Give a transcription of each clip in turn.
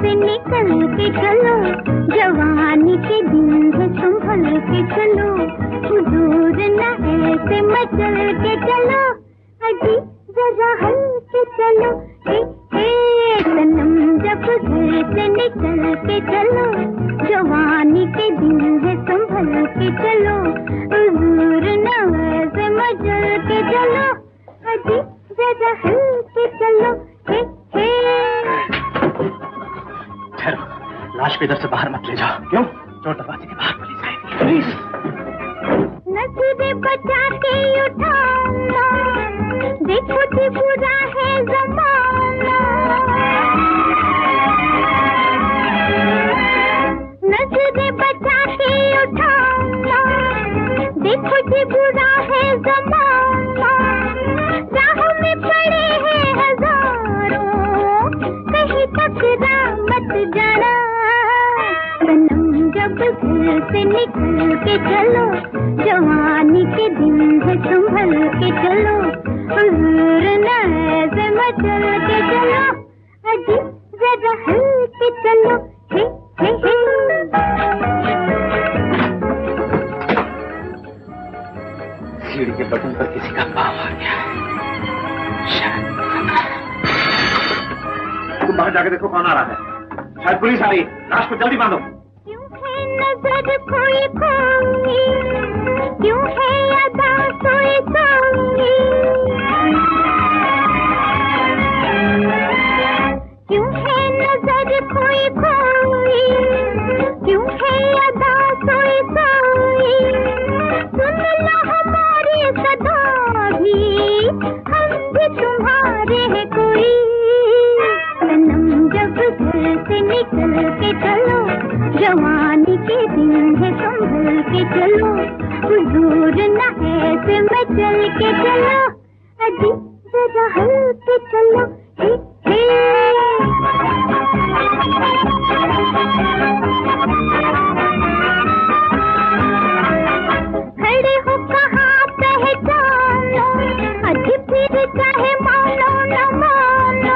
से निकल के चलो, जवानी के दिन है संभल के चलो, हुजूर न ऐसे मचल के चलो, अजी जरा हल के चलो, सनम जब घर से निकल के चलो, जवानी के दिन है संभल के चलो, हुजूर न ऐसे मचल के चलो, अजी जरा हल के चलो, ठहरो, लाश को इधर से बाहर मत ले जाओ। क्यों? चोर दरवाजे के बाहर पुलिस आएगी। पुलिस नजरें बचा के उठाना, देखो कि बुरा है ज़माना, नजरें बचा के उठाना, देखो कि बुरा है ज़माना, राहों में पड़े हैं हजारों, कहीं टकरा मत जाना, सनम जब घर से निकल के चलो, जवानी के दिन है संभल के चलो, हुजूर न ऐसे मचल के चलो, अजी जरा हल के चलो, हे हे हे। सीढ़ी के बटन पर किसी का पाँव आ गया है, शायद तुम बाहर जाके देखो कौन आ रहा है, शायद पुलिस आ रही है, लाश को जल्दी बांधो। क्यों है नजर खोई खोई, क्यों है अदा सोई सोई, क्यों है नजर खोई खोई, क्यों है अदा सोई सोई, सुन लो हमारी सदा भी, हम भी तुम्हारे हैं कोई, सनम जब घर से निकल के चलो, जवानी के दिन है संभल के चलो, हुजूर न ऐसे मचल के चलो, अजी जरा हल के चलो, हे हे। खड़े हो कहाँ पहचानो, अजी फिर चाहे मानो न मानो,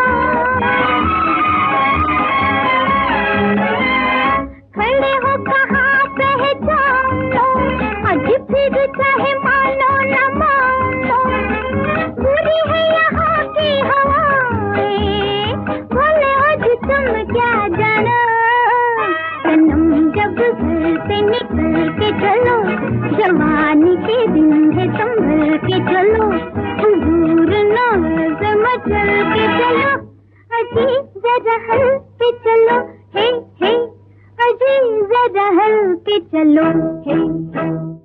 खड़े हो कहाँ पहचानो, अजी फिर चाहे मानो न मानो, बुरी है यहाँ की हवाएं, बोले अजी तुम क्या जानो, सनम जब घर से निकल के चलो, जवानी के दिन है संभल के चलो, हुजूर न ऐसे मचल के चलो, अजी जरा हल के चलो, हे हे, अजी जरा हल के चलो, हे।